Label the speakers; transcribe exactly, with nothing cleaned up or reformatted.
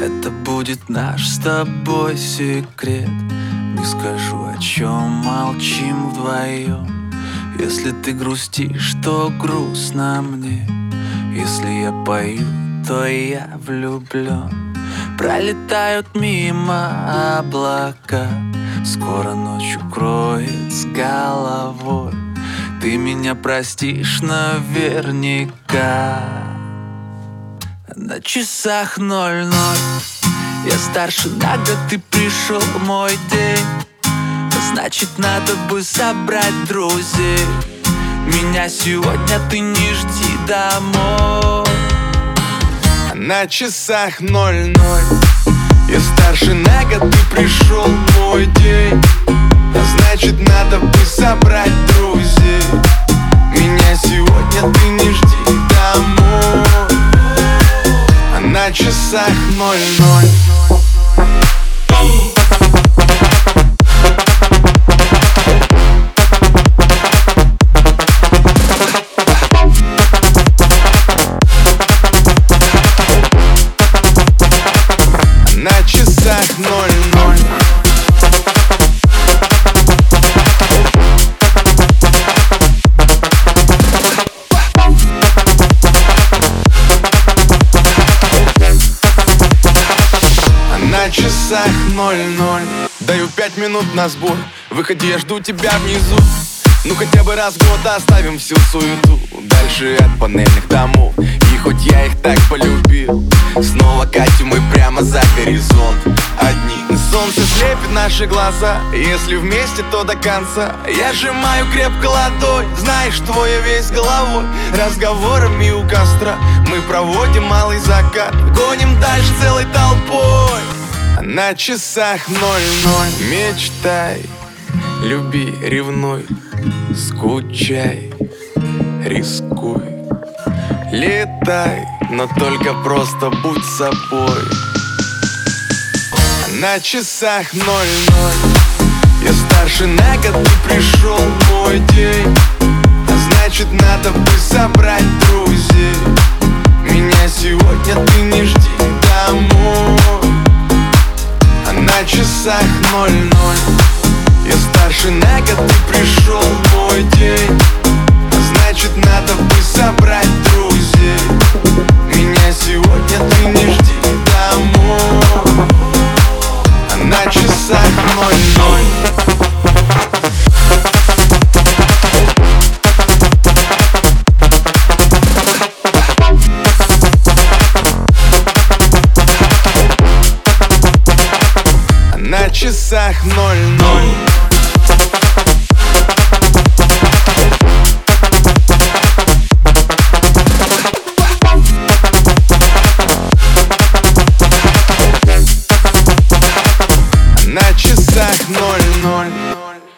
Speaker 1: Это будет наш с тобой секрет. Не скажу, о чем молчим вдвоем. Если ты грустишь, то грустно мне. Если я пою, то я влюблен. Пролетают мимо облака, скоро ночь укроет с головой. Ты меня простишь наверняка. На часах ноль-ноль, я старше на год, ты пришел мой день. Значит, надо бы собрать друзей. Меня сегодня ты не жди домой.
Speaker 2: На часах ноль-ноль, я старше на год, ты пришел мой день. Значит, надо бы собрать друзей. Меня сегодня ты не жди домой. На часах ноль-ноль. На часах ноль-ноль. На часах ноль-ноль. Даю пять минут на сбор. Выходи, я жду тебя внизу. Ну хотя бы раз в год оставим всю суету. Дальше от панельных домов. И хоть я их так полюбил, снова катим мы прямо за горизонт. Одни солнце слепит наши глаза. Если вместе, то до конца. Я сжимаю крепко ладонь, знаешь, твоя весь головой. Разговорами у костра мы проводим малый закат. Гоним дальше целой толпой. На часах ноль-ноль. Мечтай, люби, ревнуй, скучай, рискуй, летай, но только просто будь собой. На часах ноль-ноль, я старше на год, ты пришел мой день. Значит, надо бы собрать друзей. Меня сегодня ты не жди домой. На часах ноль-ноль, я старше на год, ты пришел мой день. Значит, надо бы собрать друзей. Меня сегодня ты не жди домой. На часах ноль-ноль. На часах ноль-ноль. На часах ноль-ноль.